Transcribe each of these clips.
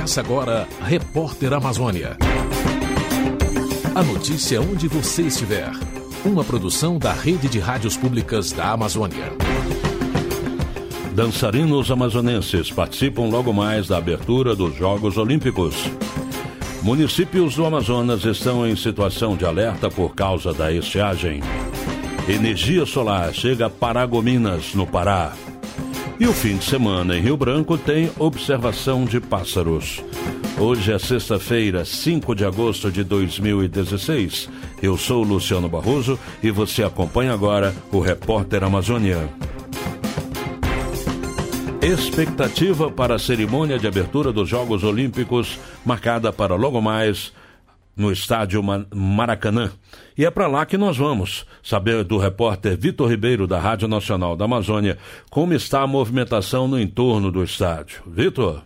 Começa agora, Repórter Amazônia. A notícia onde você estiver. Uma produção da Rede de Rádios Públicas da Amazônia. Dançarinos amazonenses participam logo mais da abertura dos Jogos Olímpicos. Municípios do Amazonas estão em situação de alerta por causa da estiagem. Energia solar chega a Paragominas, no Pará. E o fim de semana em Rio Branco tem observação de pássaros. Hoje é sexta-feira, 5 de agosto de 2016. Eu sou Luciano Barroso e você acompanha agora o Repórter Amazônia. Expectativa para a cerimônia de abertura dos Jogos Olímpicos, marcada para logo mais no estádio Maracanã. E é para lá que nós vamos saber do repórter Vitor Ribeiro, da Rádio Nacional da Amazônia, como está a movimentação no entorno do estádio. Vitor?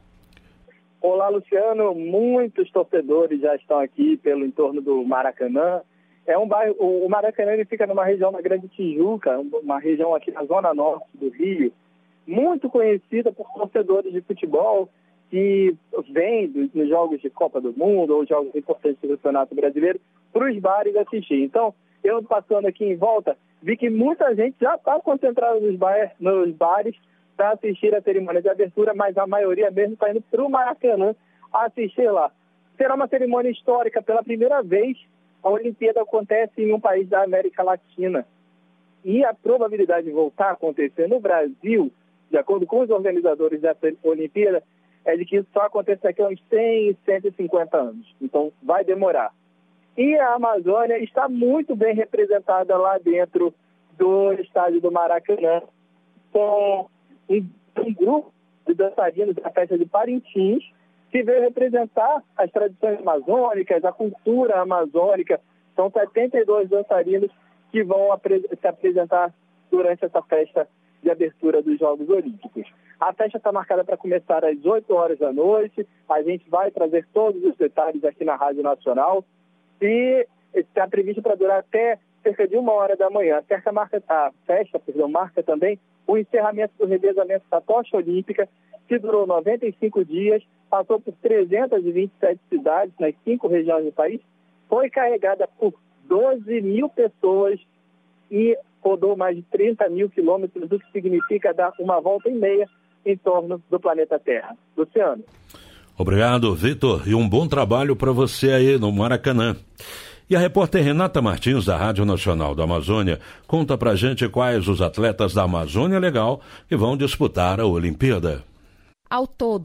Olá, Luciano. Muitos torcedores já estão aqui pelo entorno do Maracanã. É um bairro, o Maracanã ele fica numa região da Grande Tijuca, uma região aqui na zona norte do Rio, muito conhecida por torcedores de futebol que vêm nos jogos de Copa do Mundo ou jogos importantes do Campeonato Brasileiro para os bares assistir. Então, eu passando aqui em volta, vi que muita gente já está concentrada nos bares para assistir a cerimônia de abertura, mas a maioria mesmo está indo para o Maracanã assistir lá. Será uma cerimônia histórica. Pela primeira vez, a Olimpíada acontece em um país da América Latina. E a probabilidade de voltar a acontecer no Brasil, de acordo com os organizadores dessa Olimpíada, é de que isso só aconteça daqui a uns 100, 150 anos. Então, vai demorar. E a Amazônia está muito bem representada lá dentro do estádio do Maracanã, com um grupo de dançarinos da festa de Parintins, que veio representar as tradições amazônicas, a cultura amazônica. São 72 dançarinos que vão se apresentar durante essa festa de abertura dos Jogos Olímpicos. A festa está marcada para começar às 8 horas da noite. A gente vai trazer todos os detalhes aqui na Rádio Nacional e está previsto para durar até cerca de 1h da manhã. A festa marca também o encerramento do revezamento da tocha olímpica, que durou 95 dias, passou por 327 cidades nas 5 regiões do país, foi carregada por 12 mil pessoas e rodou mais de 30 mil quilômetros, o que significa dar uma volta e meia em torno do planeta Terra. Luciano. Obrigado, Vitor, e um bom trabalho para você aí no Maracanã. E a repórter Renata Martins, da Rádio Nacional da Amazônia, conta pra gente quais os atletas da Amazônia Legal que vão disputar a Olimpíada. Ao todo,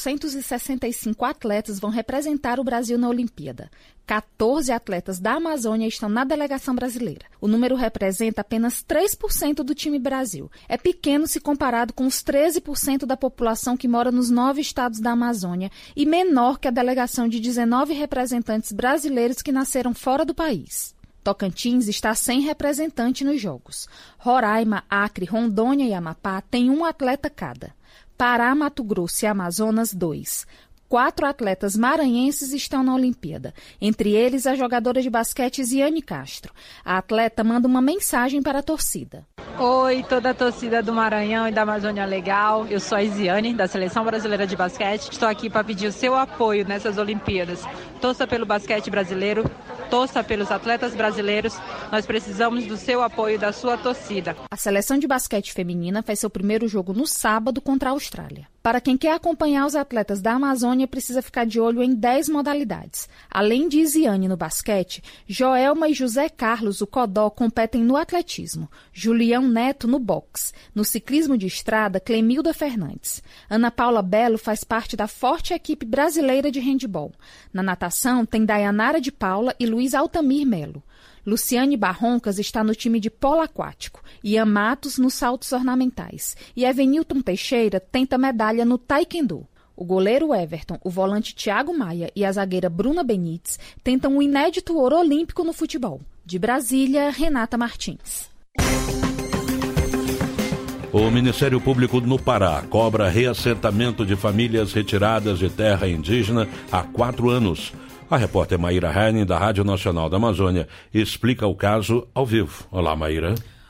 465 atletas vão representar o Brasil na Olimpíada. 14 atletas da Amazônia estão na delegação brasileira. O número representa apenas 3% do time Brasil. É pequeno se comparado com os 13% da população que mora nos 9 estados da Amazônia e menor que a delegação de 19 representantes brasileiros que nasceram fora do país. Tocantins está sem representante nos Jogos. Roraima, Acre, Rondônia e Amapá têm um atleta cada. Pará, Mato Grosso e Amazonas, 2. 4 atletas maranhenses estão na Olimpíada, entre eles a jogadora de basquete Ziane Castro. A atleta manda uma mensagem para a torcida. Oi, toda a torcida do Maranhão e da Amazônia Legal. Eu sou a Ziane, da Seleção Brasileira de Basquete. Estou aqui para pedir o seu apoio nessas Olimpíadas. Torça pelo basquete brasileiro, torça pelos atletas brasileiros. Nós precisamos do seu apoio e da sua torcida. A seleção de basquete feminina faz seu primeiro jogo no sábado contra a Austrália. Para quem quer acompanhar os atletas da Amazônia, precisa ficar de olho em 10 modalidades. Além de Isiane no basquete, Joelma e José Carlos, o Codó, competem no atletismo. Julião Neto no boxe. No ciclismo de estrada, Clemilda Fernandes. Ana Paula Belo faz parte da forte equipe brasileira de handebol. Na natação, tem Dayanara de Paula e Luiz Altamir Melo. Luciane Barroncas está no time de polo aquático, Ian Matos nos saltos ornamentais e Evenilton Teixeira tenta medalha no taekwondo. O goleiro Everton, o volante Thiago Maia e a zagueira Bruna Benites tentam o inédito ouro olímpico no futebol. De Brasília, Renata Martins. O Ministério Público no Pará cobra reassentamento de famílias retiradas de terra indígena há 4 anos. A repórter Maíra Heinen, da Rádio Nacional da Amazônia, explica o caso ao vivo. Olá, Maíra.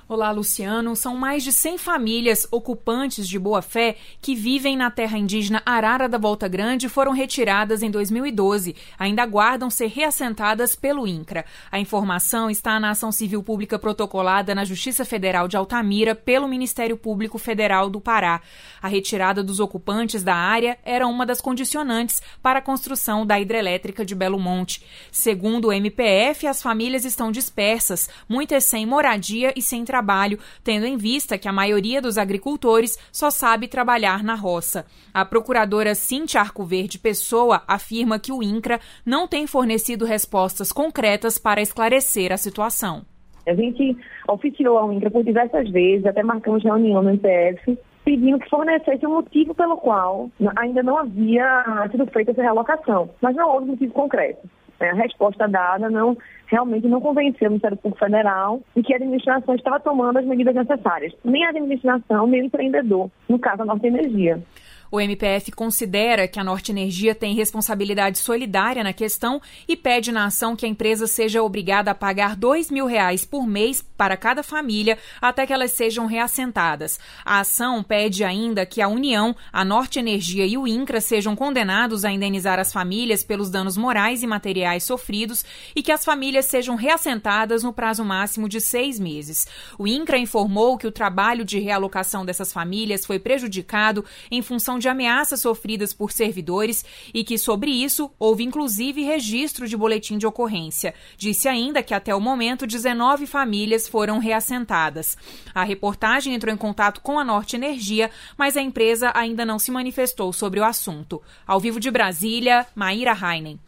Olá, Luciano. São mais de 100 famílias ocupantes de boa-fé que vivem na terra indígena Arara da Volta Grande e foram retiradas em 2012. Ainda aguardam ser reassentadas pelo INCRA. A informação está na ação civil pública protocolada na Justiça Federal de Altamira pelo Ministério Público Federal do Pará. A retirada dos ocupantes da área era uma das condicionantes para a construção da hidrelétrica de Belo Monte. Segundo o MPF, as famílias estão dispersas, muitas sem moradia e sem trabalho, tendo em vista que a maioria dos agricultores só sabe trabalhar na roça. A procuradora Cíntia Arcoverde Pessoa afirma que o INCRA não tem fornecido respostas concretas para esclarecer a situação. A gente oficiou ao INCRA por diversas vezes, até marcamos reunião no MPF, pedindo que fornecesse um motivo pelo qual ainda não havia sido feita essa realocação, mas não houve motivo concreto. A resposta dada realmente não convenceu o Ministério Público Federal de que a administração estava tomando as medidas necessárias. Nem a administração, nem o empreendedor, no caso a Norte Energia. O MPF considera que a Norte Energia tem responsabilidade solidária na questão e pede na ação que a empresa seja obrigada a pagar R$2.000 por mês para cada família até que elas sejam reassentadas. A ação pede ainda que a União, a Norte Energia e o INCRA sejam condenados a indenizar as famílias pelos danos morais e materiais sofridos e que as famílias sejam reassentadas no prazo máximo de 6 meses. O INCRA informou que o trabalho de realocação dessas famílias foi prejudicado em função de ameaças sofridas por servidores e que, sobre isso, houve inclusive registro de boletim de ocorrência. Disse ainda que, até o momento, 19 famílias foram reassentadas. A reportagem entrou em contato com a Norte Energia, mas a empresa ainda não se manifestou sobre o assunto. Ao vivo de Brasília, Maíra Heinen.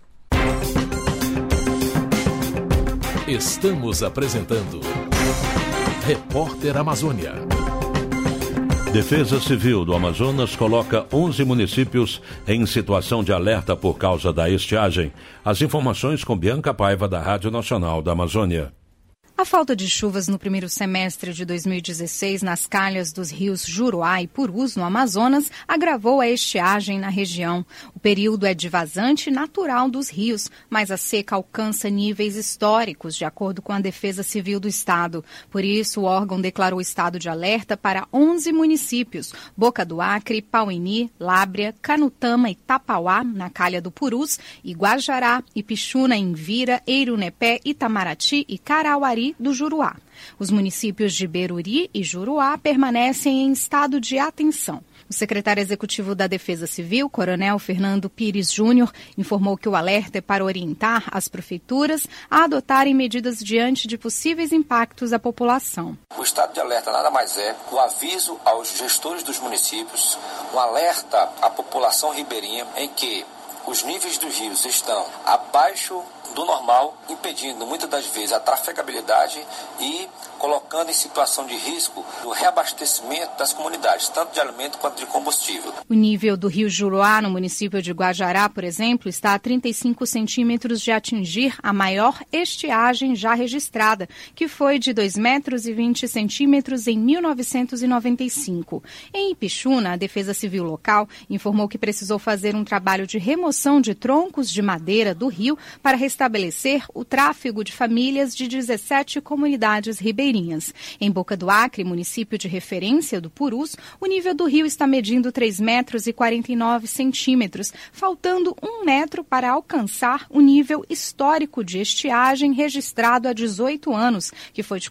Estamos apresentando Repórter Amazônia. Defesa Civil do Amazonas coloca 11 municípios em situação de alerta por causa da estiagem. As informações com Bianca Paiva, da Rádio Nacional da Amazônia. A falta de chuvas no primeiro semestre de 2016 nas calhas dos rios Juruá e Purus, no Amazonas, agravou a estiagem na região. O período é de vazante natural dos rios, mas a seca alcança níveis históricos, de acordo com a Defesa Civil do Estado. Por isso, o órgão declarou estado de alerta para 11 municípios: Boca do Acre, Pauini, Lábrea, Canutama e Tapauá, na calha do Purus, Iguajará, Ipixuna, Envira, Eirunepé, Itamaraty e Carauari do Juruá. Os municípios de Beruri e Juruá permanecem em estado de atenção. O secretário executivo da Defesa Civil, Coronel Fernando Pires Júnior, informou que o alerta é para orientar as prefeituras a adotarem medidas diante de possíveis impactos à população. O estado de alerta nada mais é o aviso aos gestores dos municípios, um alerta à população ribeirinha em que os níveis dos rios estão abaixo do normal, impedindo muitas das vezes a trafegabilidade e colocando em situação de risco o reabastecimento das comunidades, tanto de alimento quanto de combustível. O nível do rio Juruá, no município de Guajará, por exemplo, está a 35 centímetros de atingir a maior estiagem já registrada, que foi de 2,20 metros em 1995. Em Ipixuna, a Defesa Civil local informou que precisou fazer um trabalho de remoção de troncos de madeira do rio para restabelecer o tráfego de famílias de 17 comunidades ribeirinhas. Em Boca do Acre, município de referência do Purus, o nível do rio está medindo 3,49 metros, faltando 1 metro para alcançar o nível histórico de estiagem registrado há 18 anos, que foi de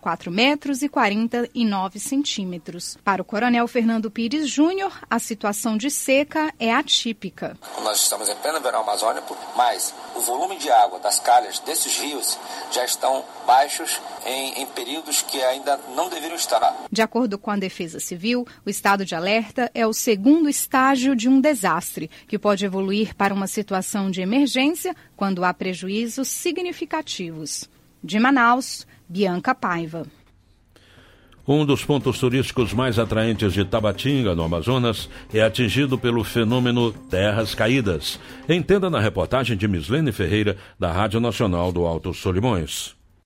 4,49 metros. Para o Coronel Fernando Pires Júnior, a situação de seca é atípica. Nós estamos em pleno verão amazônico, mas o volume de água das calhas desses rios já estão baixos em períodos que ainda não deveriam estar. De acordo com a Defesa Civil, o estado de alerta é o segundo estágio de um desastre, que pode evoluir para uma situação de emergência quando há prejuízos significativos. De Manaus, Bianca Paiva. Um dos pontos turísticos mais atraentes de Tabatinga, no Amazonas, é atingido pelo fenômeno Terras Caídas. Entenda na reportagem de Mislene Ferreira, da Rádio Nacional do Alto Solimões.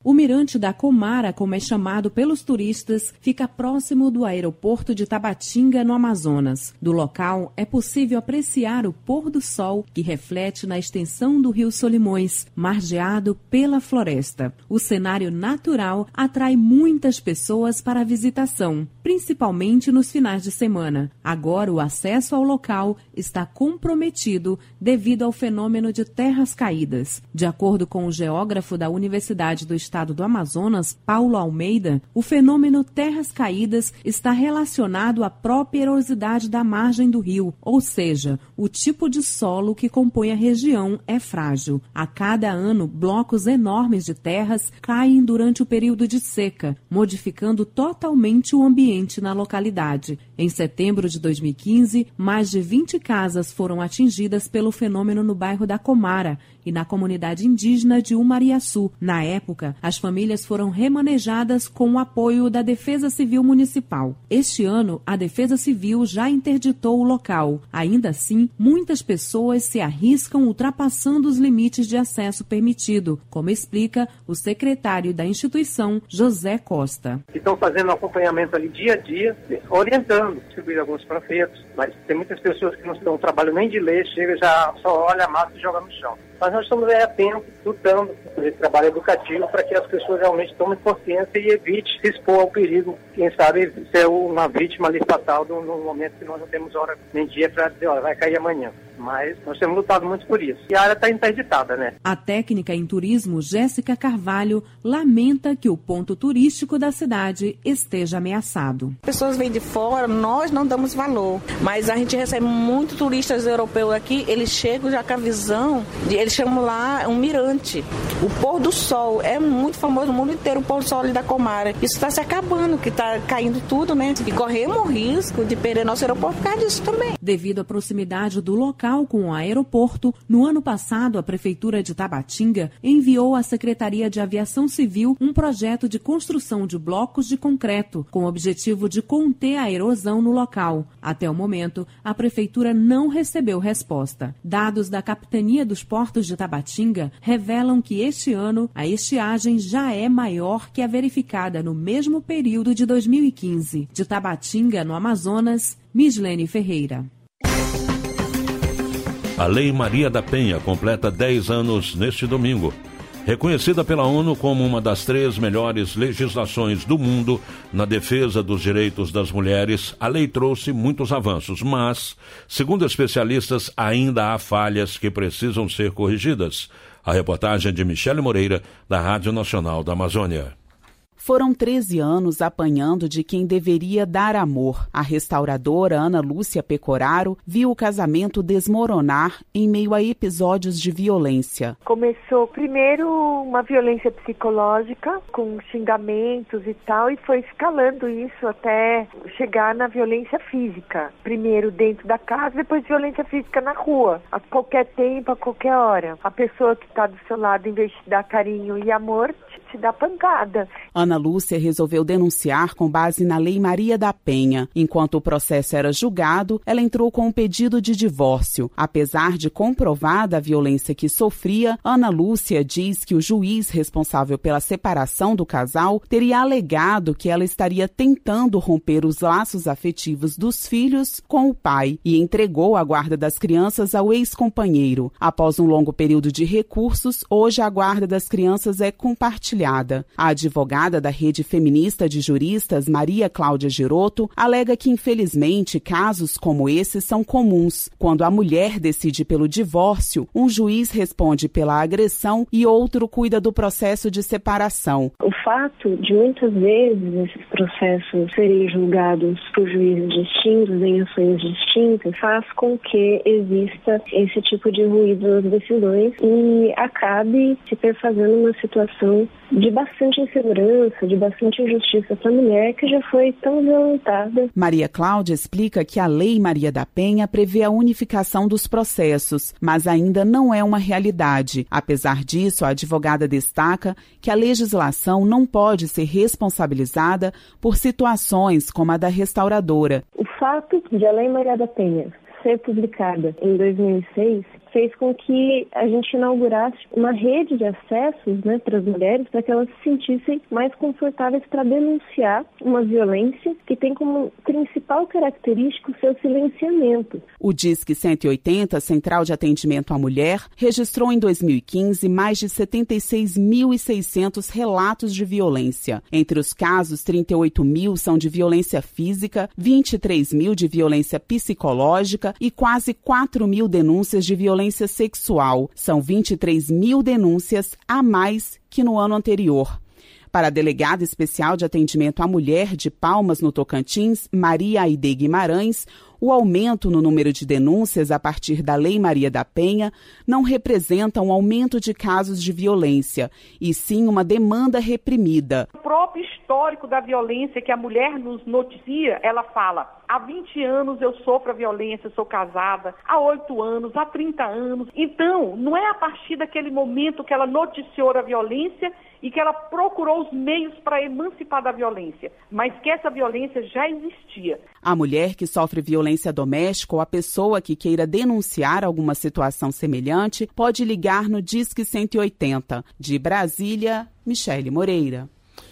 O Mirante da Comara, como é chamado pelos turistas, fica próximo do aeroporto de Tabatinga, no Amazonas. Do local, é possível apreciar o pôr do sol que reflete na extensão do Rio Solimões, margeado pela floresta. O cenário natural atrai muitas pessoas para a visitação, principalmente nos finais de semana. Agora, o acesso ao local está comprometido devido ao fenômeno de terras caídas. De acordo com o geógrafo da Universidade do Estado do Amazonas, Paulo Almeida, o fenômeno terras caídas está relacionado à própria erosidade da margem do rio, ou seja, o tipo de solo que compõe a região é frágil. A cada ano, blocos enormes de terras caem durante o período de seca, modificando totalmente o ambiente na localidade. Em setembro de 2015, mais de 20 casas foram atingidas pelo fenômeno no bairro da Comara e na comunidade indígena de Umariaçu. Na época, as famílias foram remanejadas com o apoio da Defesa Civil Municipal. Este ano, a Defesa Civil já interditou o local. Ainda assim, muitas pessoas se arriscam ultrapassando os limites de acesso permitido, como explica o secretário da instituição, José Costa. Estão fazendo um acompanhamento ali dia a dia, orientando, distribuir alguns panfletos, mas tem muitas pessoas que não estão trabalhando nem de ler, chega, já só olha a massa e joga no chão. Mas nós estamos aí a tempo, lutando por esse trabalho educativo para que as pessoas realmente tomem consciência e evite se expor ao perigo, quem sabe ser uma vítima ali fatal no momento que nós não temos hora nem dia para dizer, ó, vai cair amanhã. Mas nós temos lutado muito por isso. E a área está interditada, né? A técnica em turismo, Jéssica Carvalho, lamenta que o ponto turístico da cidade esteja ameaçado. Pessoas vêm de fora, nós não damos valor, mas a gente recebe muitos turistas europeus aqui, eles chegam já com a visão, eles chamam lá um mirante. O pôr do sol é muito famoso no mundo inteiro, o pôr do sol ali da Comara. Isso está se acabando, que está caindo tudo, né? E corremos o risco de perder nosso aeroporto por causa disso também. Devido à proximidade do local com o aeroporto, no ano passado a Prefeitura de Tabatinga enviou à Secretaria de Aviação Civil um projeto de construção de blocos de concreto, com o objetivo de conter a erosão no local. Até o momento, a Prefeitura não recebeu resposta. Dados da Capitania dos Portos de Tabatinga revelam que este ano a estiagem já é maior que a verificada no mesmo período de 2015. De Tabatinga, no Amazonas, Mislene Ferreira. A Lei Maria da Penha completa 10 anos neste domingo. Reconhecida pela ONU como uma das 3 melhores legislações do mundo na defesa dos direitos das mulheres, a lei trouxe muitos avanços, mas, segundo especialistas, ainda há falhas que precisam ser corrigidas. A reportagem de Michele Moreira, da Rádio Nacional da Amazônia. Foram 13 anos apanhando de quem deveria dar amor. A restauradora Ana Lúcia Pecoraro viu o casamento desmoronar em meio a episódios de violência. Começou primeiro uma violência psicológica, com xingamentos e tal, e foi escalando isso até chegar na violência física. Primeiro dentro da casa, depois violência física na rua. A qualquer tempo, a qualquer hora. A pessoa que está do seu lado, em vez de dar carinho e amor, te dá pancada. Ana Lúcia resolveu denunciar com base na Lei Maria da Penha. Enquanto o processo era julgado, ela entrou com um pedido de divórcio. Apesar de comprovada a violência que sofria, Ana Lúcia diz que o juiz responsável pela separação do casal teria alegado que ela estaria tentando romper os laços afetivos dos filhos com o pai e entregou a guarda das crianças ao ex-companheiro. Após um longo período de recursos, hoje a guarda das crianças é compartilhada. A advogada da Rede Feminista de Juristas, Maria Cláudia Girotto, alega que, infelizmente, casos como esse são comuns. Quando a mulher decide pelo divórcio, um juiz responde pela agressão e outro cuida do processo de separação. O fato de muitas vezes esses processos serem julgados por juízes distintos, em ações distintas, faz com que exista esse tipo de ruído nas decisões e acabe se perfazendo uma situação de bastante insegurança, de bastante injustiça para a mulher que já foi tão violentada. Maria Cláudia explica que a Lei Maria da Penha prevê a unificação dos processos, mas ainda não é uma realidade. Apesar disso, a advogada destaca que a legislação não pode ser responsabilizada por situações como a da restauradora. O fato de a Lei Maria da Penha ser publicada em 2006 fez com que a gente inaugurasse uma rede de acessos, né, para as mulheres, para que elas se sentissem mais confortáveis para denunciar uma violência que tem como principal característica o seu silenciamento. O Disque 180, Central de Atendimento à Mulher, registrou em 2015 mais de 76.600 relatos de violência. Entre os casos, 38.000 são de violência física, 23.000 de violência psicológica e quase 4.000 denúncias de violência sexual. São 23.000 denúncias a mais que no ano anterior. Para a delegada especial de atendimento à mulher de Palmas, no Tocantins, Maria Aide Guimarães, o aumento no número de denúncias a partir da Lei Maria da Penha não representa um aumento de casos de violência, e sim uma demanda reprimida. O próprio histórico da violência que a mulher nos noticia, ela fala: há 20 anos eu sofro a violência, eu sou casada, há 8 anos, há 30 anos. Então, não é a partir daquele momento que ela noticiou a violência e que ela procurou os meios para emancipar da violência, mas que essa violência já existia. A mulher que sofre violência doméstica ou a pessoa que queira denunciar alguma situação semelhante pode ligar no Disque 180. De Brasília, Michele Moreira.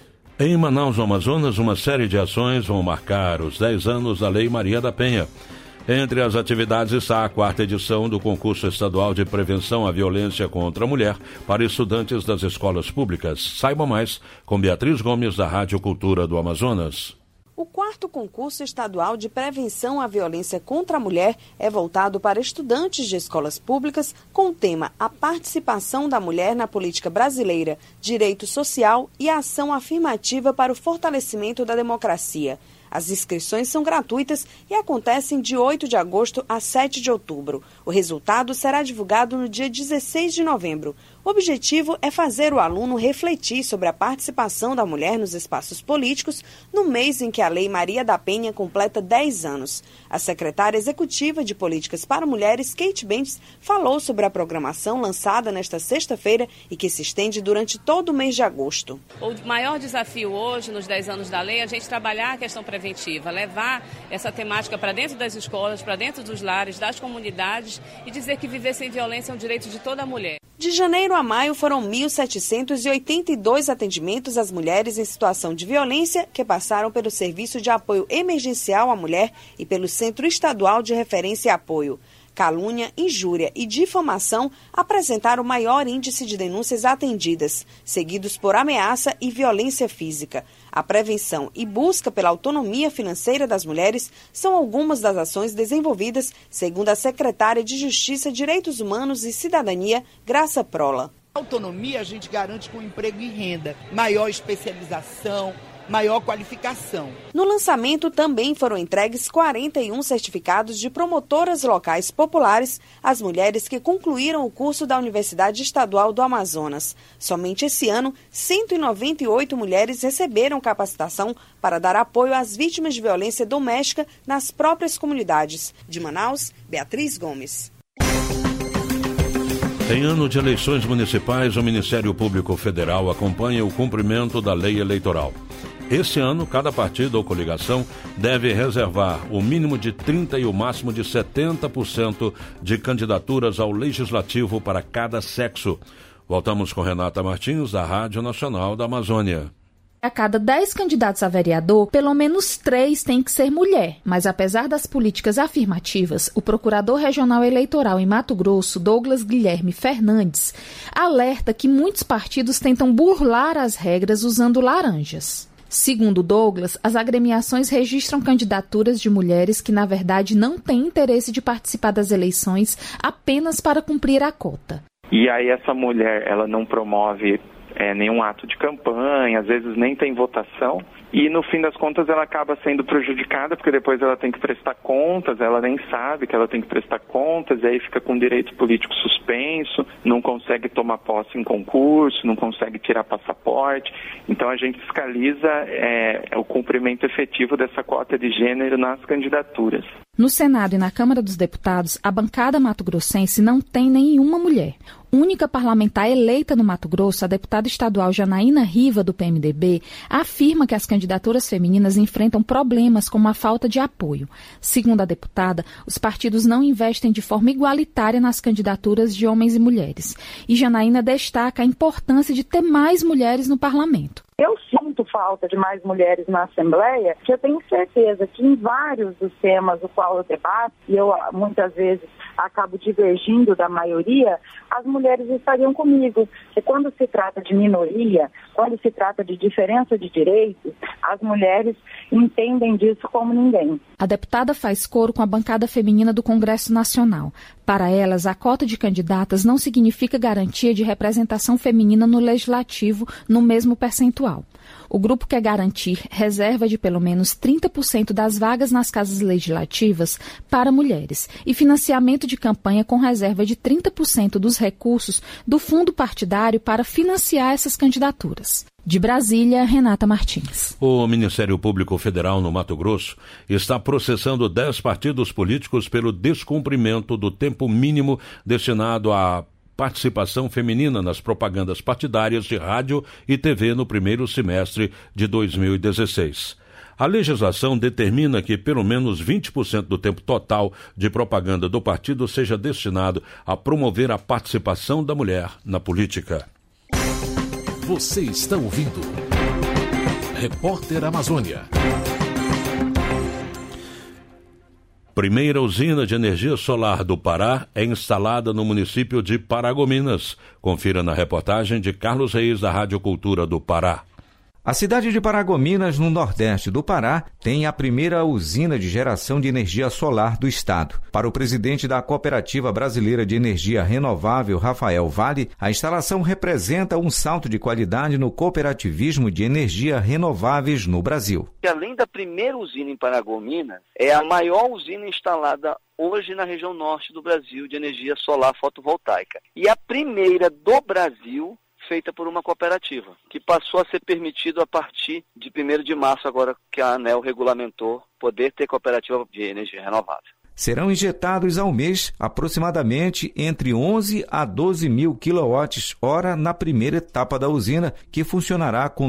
Em Manaus, no Amazonas, uma série de ações vão marcar os 10 anos da Lei Maria da Penha. Entre as atividades está a 4ª edição do concurso estadual de prevenção à violência contra a mulher para estudantes das escolas públicas. Saiba mais com Beatriz Gomes, da Rádio Cultura do Amazonas. O 4º concurso estadual de prevenção à violência contra a mulher é voltado para estudantes de escolas públicas com o tema A Participação da Mulher na Política Brasileira, Direito Social e a Ação Afirmativa para o Fortalecimento da Democracia. As inscrições são gratuitas e acontecem de 8 de agosto a 7 de outubro. O resultado será divulgado no dia 16 de novembro. O objetivo é fazer o aluno refletir sobre a participação da mulher nos espaços políticos no mês em que a Lei Maria da Penha completa 10 anos. A secretária executiva de Políticas para Mulheres, Kate Bentes, falou sobre a programação lançada nesta sexta-feira e que se estende durante todo o mês de agosto. O maior desafio hoje, nos 10 anos da lei, é a gente trabalhar a questão preventiva, levar essa temática para dentro das escolas, para dentro dos lares, das comunidades e dizer que viver sem violência é um direito de toda mulher. De janeiro a maio foram 1.782 atendimentos às mulheres em situação de violência que passaram pelo Serviço de Apoio Emergencial à Mulher e pelo Centro Estadual de Referência e Apoio. Calúnia, injúria e difamação apresentaram o maior índice de denúncias atendidas, seguidos por ameaça e violência física. A prevenção e busca pela autonomia financeira das mulheres são algumas das ações desenvolvidas, segundo a secretária de Justiça, Direitos Humanos e Cidadania, Graça Prola. Autonomia a gente garante com emprego e renda, maior especialização, maior qualificação. No lançamento também foram entregues 41 certificados de promotoras locais populares às mulheres que concluíram o curso da Universidade Estadual do Amazonas. Somente esse ano, 198 mulheres receberam capacitação para dar apoio às vítimas de violência doméstica nas próprias comunidades. De Manaus, Beatriz Gomes. Em ano de eleições municipais, o Ministério Público Federal acompanha o cumprimento da lei eleitoral. Esse ano, cada partido ou coligação deve reservar o mínimo de 30% e o máximo de 70% de candidaturas ao Legislativo para cada sexo. Voltamos com Renata Martins, da Rádio Nacional da Amazônia. A cada 10 candidatos a vereador, pelo menos 3 têm que ser mulher. Mas apesar das políticas afirmativas, o Procurador Regional Eleitoral em Mato Grosso, Douglas Guilherme Fernandes, alerta que muitos partidos tentam burlar as regras usando laranjas. Segundo Douglas, as agremiações registram candidaturas de mulheres que, na verdade, não têm interesse de participar das eleições apenas para cumprir a cota. E aí essa mulher, ela não promove nenhum ato de campanha, às vezes nem tem votação, e no fim das contas ela acaba sendo prejudicada, porque depois ela tem que prestar contas, ela nem sabe que ela tem que prestar contas, e aí fica com direito político suspenso, não consegue tomar posse em concurso, não consegue tirar passaporte. Então a gente fiscaliza o cumprimento efetivo dessa cota de gênero nas candidaturas. No Senado e na Câmara dos Deputados, a bancada mato-grossense não tem nenhuma mulher. Única parlamentar eleita no Mato Grosso, a deputada estadual Janaína Riva, do PMDB, afirma que as candidaturas femininas enfrentam problemas como a falta de apoio. Segundo a deputada, os partidos não investem de forma igualitária nas candidaturas de homens e mulheres. E Janaína destaca a importância de ter mais mulheres no parlamento. Eu sinto falta de mais mulheres na Assembleia, que eu tenho certeza que em vários dos temas o qual eu debato, e eu muitas vezes acabo divergindo da maioria, as mulheres estariam comigo. E quando se trata de minoria, quando se trata de diferença de direitos, as mulheres entendem disso como ninguém. A deputada faz coro com a bancada feminina do Congresso Nacional. Para elas, a cota de candidatas não significa garantia de representação feminina no legislativo no mesmo percentual. O grupo quer garantir reserva de pelo menos 30% das vagas nas casas legislativas para mulheres e financiamento de campanha com reserva de 30% dos recursos do fundo partidário para financiar essas candidaturas. De Brasília, Renata Martins. O Ministério Público Federal no Mato Grosso está processando 10 partidos políticos pelo descumprimento do tempo mínimo destinado à participação feminina nas propagandas partidárias de rádio e TV no primeiro semestre de 2016. A legislação determina que pelo menos 20% do tempo total de propaganda do partido seja destinado a promover a participação da mulher na política. Você está ouvindo Repórter Amazônia. Primeira usina de energia solar do Pará é instalada no município de Paragominas. Confira na reportagem de Carlos Reis, da Rádio Cultura do Pará. A cidade de Paragominas, no nordeste do Pará, tem a primeira usina de geração de energia solar do estado. Para o presidente da Cooperativa Brasileira de Energia Renovável, Rafael Vale, a instalação representa um salto de qualidade no cooperativismo de energia renováveis no Brasil. Além da primeira usina em Paragominas, é a maior usina instalada hoje na região norte do Brasil de energia solar fotovoltaica. E a primeira do Brasil feita por uma cooperativa, que passou a ser permitido a partir de 1º de março, agora que a ANEEL regulamentou poder ter cooperativa de energia renovável. Serão injetados ao mês aproximadamente entre 11 a 12 mil kWh na primeira etapa da usina, que funcionará com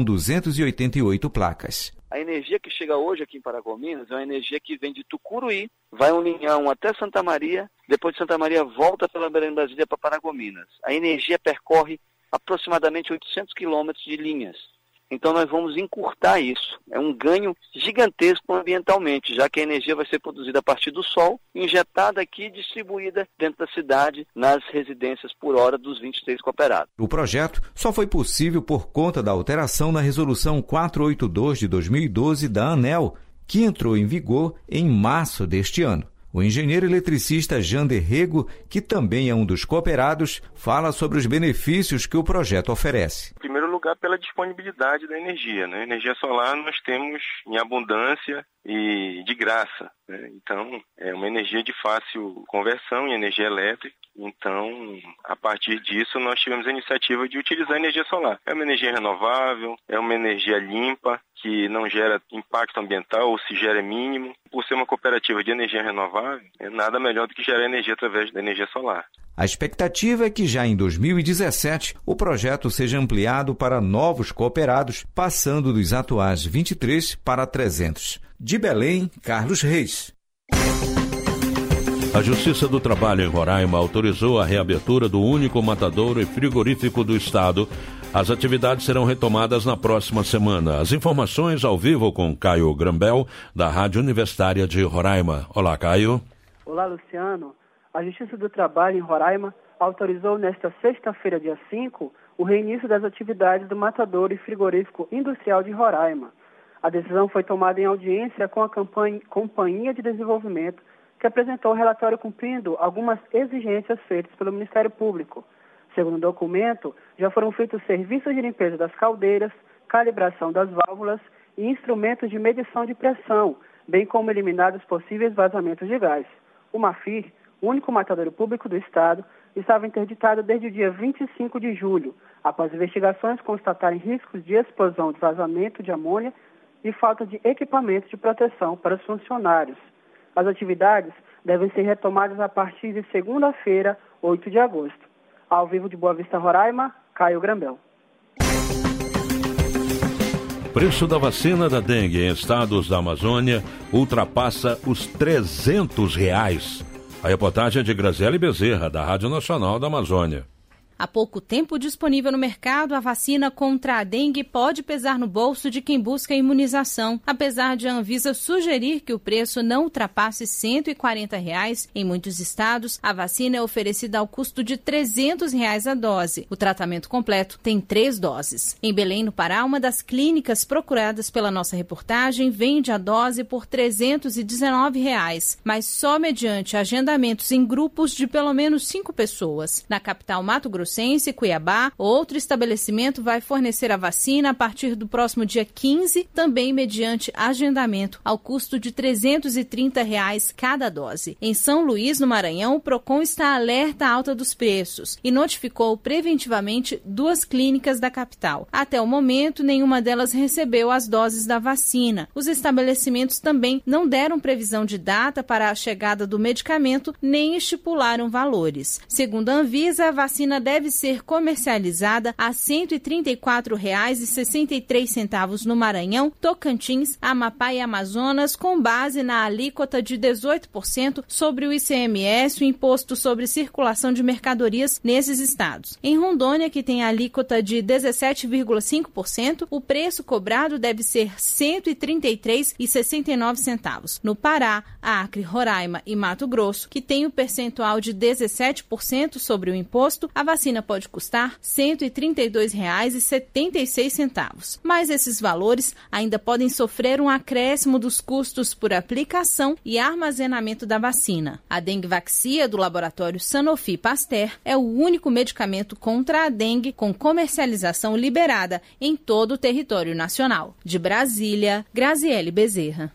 288 placas. A energia que chega hoje aqui em Paragominas é uma energia que vem de Tucuruí, vai um linhão até Santa Maria, depois de Santa Maria volta pela Belém-Brasília para Paragominas. A energia percorre aproximadamente 800 quilômetros de linhas. Então nós vamos encurtar isso. É um ganho gigantesco ambientalmente, já que a energia vai ser produzida a partir do sol, injetada aqui e distribuída dentro da cidade, nas residências por hora dos 23 cooperados. O projeto só foi possível por conta da alteração na Resolução 482 de 2012 da ANEEL, que entrou em vigor em março deste ano. O engenheiro eletricista Jander Rego, que também é um dos cooperados, fala sobre os benefícios que o projeto oferece. Em primeiro lugar, pela disponibilidade da energia, né? Energia solar nós temos em abundância e de graça, né? Então, é uma energia de fácil conversão em energia elétrica. Então, a partir disso, nós tivemos a iniciativa de utilizar a energia solar. É uma energia renovável, é uma energia limpa, que não gera impacto ambiental, ou se gera é mínimo. Por ser uma cooperativa de energia renovável, é nada melhor do que gerar energia através da energia solar. A expectativa é que já em 2017 o projeto seja ampliado para novos cooperados, passando dos atuais 23 para 300. De Belém, Carlos Reis. A Justiça do Trabalho em Roraima autorizou a reabertura do único matadouro e frigorífico do estado. As atividades serão retomadas na próxima semana. As informações ao vivo com Caio Grambel, da Rádio Universitária de Roraima. Olá, Caio. Olá, Luciano. A Justiça do Trabalho em Roraima autorizou nesta sexta-feira, dia 5, o reinício das atividades do matadouro e frigorífico industrial de Roraima. A decisão foi tomada em audiência com a Companhia de Desenvolvimento, que apresentou o relatório cumprindo algumas exigências feitas pelo Ministério Público. Segundo o documento, já foram feitos serviços de limpeza das caldeiras, calibração das válvulas e instrumentos de medição de pressão, bem como eliminados possíveis vazamentos de gás. O MAFIR, o único matadouro público do Estado, estava interditado desde o dia 25 de julho, após investigações constatarem riscos de explosão de vazamento de amônia e falta de equipamentos de proteção para os funcionários. As atividades devem ser retomadas a partir de segunda-feira, 8 de agosto. Ao vivo de Boa Vista, Roraima, Caio Grambel. Preço da vacina da dengue em estados da Amazônia ultrapassa os R$300. A reportagem é de Graziele Bezerra, da Rádio Nacional da Amazônia. Há pouco tempo disponível no mercado, a vacina contra a dengue pode pesar no bolso de quem busca a imunização. Apesar de a Anvisa sugerir que o preço não ultrapasse R$ 140, em muitos estados, a vacina é oferecida ao custo de R$ 300 a dose. O tratamento completo tem 3 doses. Em Belém, no Pará, uma das clínicas procuradas pela nossa reportagem vende a dose por R$ 319, mas só mediante agendamentos em grupos de pelo menos 5 pessoas. Na capital Mato Grosso, Cuiabá, outro estabelecimento vai fornecer a vacina a partir do próximo dia 15, também mediante agendamento, ao custo de R$ 330 cada dose. Em São Luís, no Maranhão, o Procon está alerta à alta dos preços e notificou preventivamente 2 clínicas da capital. Até o momento, nenhuma delas recebeu as doses da vacina. Os estabelecimentos também não deram previsão de data para a chegada do medicamento, nem estipularam valores. Segundo a Anvisa, a vacina deve ser comercializada a R$ 134,63 no Maranhão, Tocantins, Amapá e Amazonas, com base na alíquota de 18% sobre o ICMS, o Imposto sobre Circulação de Mercadorias, nesses estados. Em Rondônia, que tem a alíquota de 17,5%, o preço cobrado deve ser R$ 133,69. No Pará, Acre, Roraima e Mato Grosso, que tem o percentual de 17% sobre o imposto, a vacina pode custar R$ 132,76. Mas esses valores ainda podem sofrer um acréscimo dos custos por aplicação e armazenamento da vacina. A Dengvaxia, do laboratório Sanofi Pasteur, é o único medicamento contra a dengue com comercialização liberada em todo o território nacional. De Brasília, Graziele Bezerra.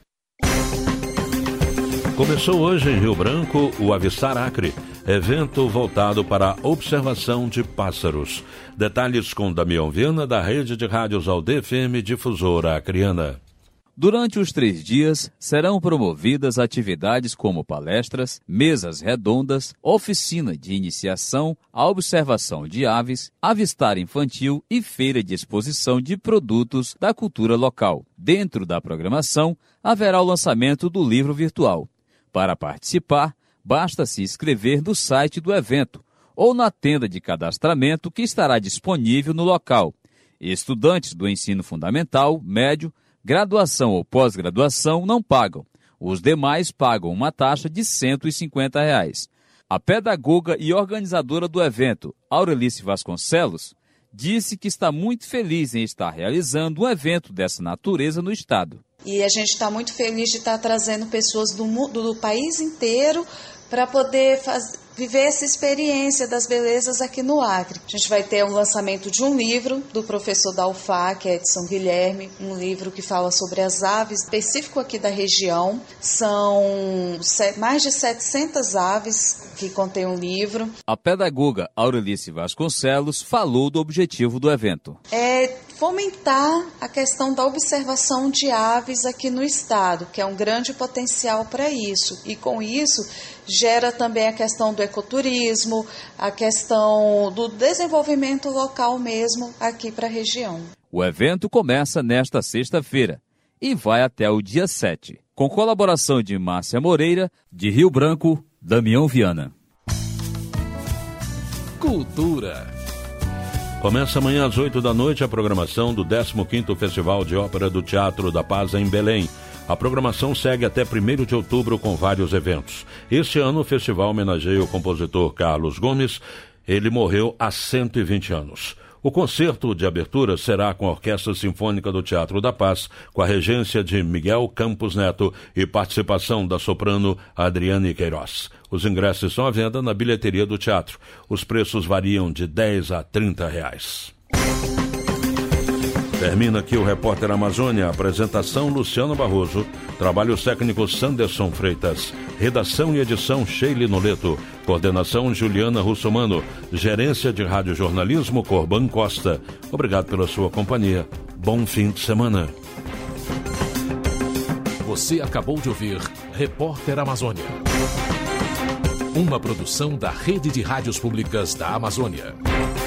Começou hoje em Rio Branco o Avistar Acre, evento voltado para a observação de pássaros. Detalhes com Damião Viana, da Rede de Rádios Aldeia FM Difusora Acreana. Durante os 3 dias, serão promovidas atividades como palestras, mesas redondas, oficina de iniciação à observação de aves, avistar infantil e feira de exposição de produtos da cultura local. Dentro da programação, haverá o lançamento do livro virtual. Para participar, basta se inscrever no site do evento ou na tenda de cadastramento que estará disponível no local. Estudantes do ensino fundamental, médio, graduação ou pós-graduação não pagam. Os demais pagam uma taxa de R$ 150. A pedagoga e organizadora do evento, Aurelice Vasconcelos, disse que está muito feliz em estar realizando um evento dessa natureza no estado. E a gente está muito feliz de estar trazendo pessoas do país inteiro para poder viver essa experiência das belezas aqui no Acre. A gente vai ter um lançamento de um livro do professor da UFAC, que é de São Guilherme, um livro que fala sobre as aves, específico aqui da região. São mais de 700 aves que contém um livro. A pedagoga Aurelice Vasconcelos falou do objetivo do evento. Fomentar a questão da observação de aves aqui no estado, que é um grande potencial para isso. E com isso, gera também a questão do ecoturismo, a questão do desenvolvimento local mesmo aqui para a região. O evento começa nesta sexta-feira e vai até o dia 7, com colaboração de Márcia Moreira, de Rio Branco, Damião Viana. Cultura. Começa amanhã às 8 da noite a programação do 15º Festival de Ópera do Teatro da Paz em Belém. A programação segue até 1º de outubro com vários eventos. Este ano o festival homenageia o compositor Carlos Gomes. Ele morreu há 120 anos. O concerto de abertura será com a Orquestra Sinfônica do Teatro da Paz, com a regência de Miguel Campos Neto e participação da soprano Adriane Queiroz. Os ingressos estão à venda na bilheteria do teatro. Os preços variam de R$10 a R$30. Termina aqui o Repórter Amazônia. Apresentação Luciano Barroso. Trabalhos técnicos Sanderson Freitas. Redação e edição Sheila Noleto. Coordenação Juliana Russomano. Gerência de Radiojornalismo Corban Costa. Obrigado pela sua companhia. Bom fim de semana. Você acabou de ouvir Repórter Amazônia. Uma produção da Rede de Rádios Públicas da Amazônia.